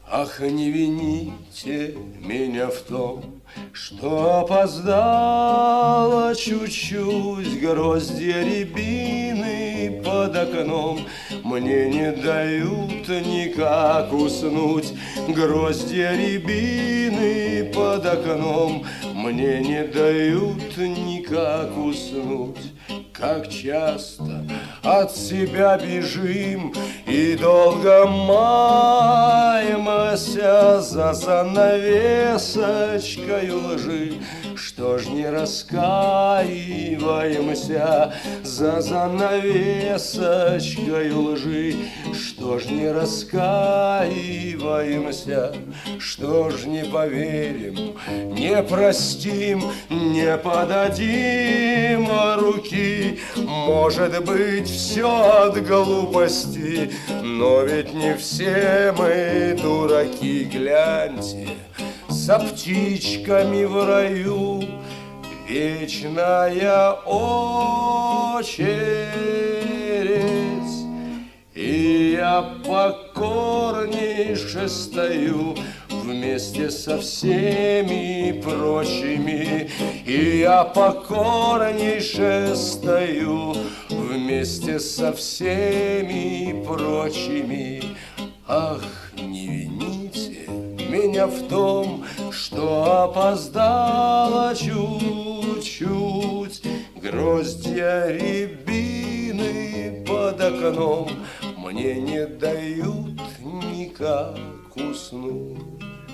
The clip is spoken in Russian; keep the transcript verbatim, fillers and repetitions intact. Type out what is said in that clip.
Ах, не вините меня в том, что опоздала чуть-чуть. Гроздья рябины под окном мне не дают никак уснуть. Гроздья рябины под окном мне не дают никак уснуть. Как часто от себя бежим и долго маемся за занавесочкою лжи. Что ж не раскаиваемся за занавесочкою лжи? Что ж не раскаиваемся? Что ж не поверим, не простим, не подадим руки? Может быть, все от глупости, но ведь не все мы дураки. Гляньте, за птичками в раю вечная очередь, и я покорнейше стою вместе со всеми прочими, и я покорнейше стою вместе со всеми прочими. Ах, не вините меня в том, что опоздала чуть-чуть. Гроздья рябины под окном мне не дают никак уснуть.